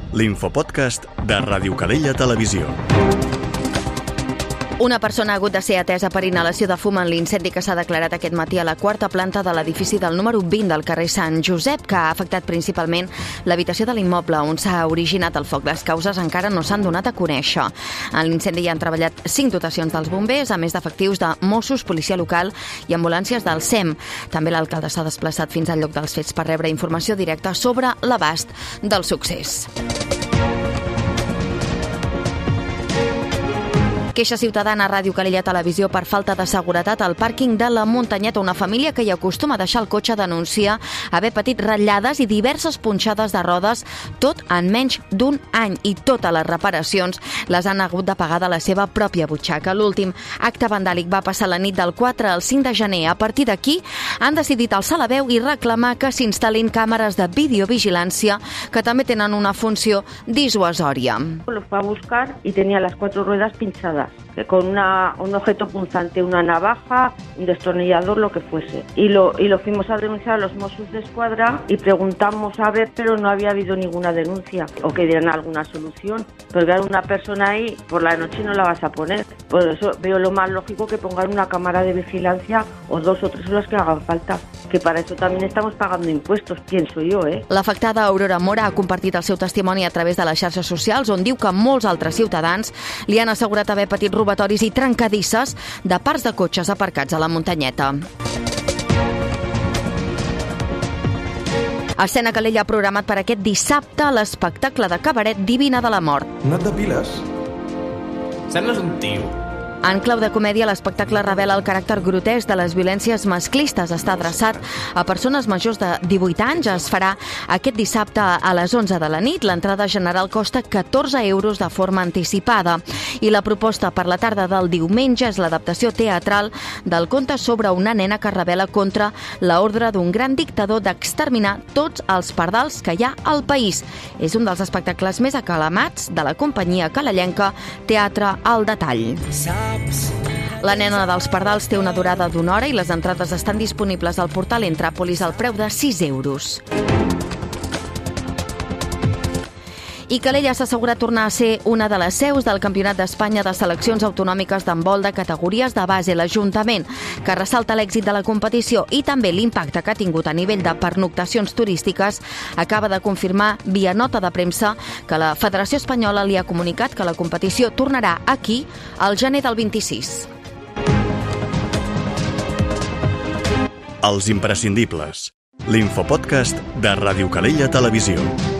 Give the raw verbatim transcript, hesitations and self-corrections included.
l'infopodcast de Ràdio Calella Televisió. Una persona ha hagut de ser atesa per inhalació de fum en l'incendi que s'ha declarat aquest matí a la quarta planta de l'edifici del número vint del carrer Sant Josep, que ha afectat principalment l'habitació de l'immoble on s'ha originat el foc. Les causes encara no s'han donat a conèixer. En l'incendi hi han treballat cinc dotacions dels bombers, a més d'efectius de Mossos, policia local i ambulàncies del S E M. També l'alcalde s'ha desplaçat fins al lloc dels fets per rebre informació directa sobre l'abast del succés. Queixa ciutadana a Ràdio Calella Televisió per falta de seguretat al pàrquing de la Muntanyeta. Una família que hi acostuma a deixar el cotxe denuncia haver patit ratllades i diverses punxades de rodes, tot en menys d'un any, i totes les reparacions les han hagut de pagar de la seva pròpia butxaca. L'últim acte vandàlic va passar la nit del quatre al cinc de gener. A partir d'aquí han decidit alçar la veu i reclamar que s'instal·lin càmeres de videovigilància que també tenen una funció dissuasòria. Lo fue a buscar y tenía las cuatro ruedas pinchadas, con una, un objeto punzante, una navaja, un destornillador, lo que fuese. Y lo, y lo fuimos a denunciar a los Mossos de Escuadra y preguntamos a ver, pero no había habido ninguna denuncia o que dieran alguna solución. Porque era una persona ahí, por la noche no la vas a poner. Por eso veo lo más lógico que pongan una cámara de vigilancia o dos o tres horas que hagan falta. Que para eso también estamos pagando impuestos, pienso yo, eh? L'afectada Aurora Mora ha compartit el seu testimoni a través de les xarxes socials, on diu que molts altres ciutadans li han assegurat haver patit robatoris i trencadisses de parts de cotxes aparcats a la Muntanyeta. Escena Calella ha programat per aquest dissabte l'espectacle de cabaret Divina de la Mort. No et depiles? Sembles un tio. En clau de comèdia, l'espectacle revela el caràcter grotesc de les violències masclistes. Està adreçat a persones majors de divuit anys. Es farà aquest dissabte a les onze de la nit. L'entrada general costa catorze euros de forma anticipada. I la proposta per la tarda del diumenge és l'adaptació teatral del conte sobre una nena que rebel·la contra l'ordre d'un gran dictador d'exterminar tots els pardals que hi ha al país. És un dels espectacles més aclamats de la companyia calellenca Teatre al Detall. La nena dels pardals té una durada d'una hora i les entrades estan disponibles al portal Entràpolis al preu de sis euros. I Calella s'assegura tornar a ser una de les seus del Campionat d'Espanya de seleccions autonòmiques d'handbol de categories de base. L'Ajuntament, que ressalta l'èxit de la competició i també l'impacte que ha tingut a nivell de pernoctacions turístiques, acaba de confirmar via nota de premsa que la Federació Espanyola li ha comunicat que la competició tornarà aquí al gener del vint-i-sis. Els imprescindibles. L'infopodcast de Ràdio Calella Televisió.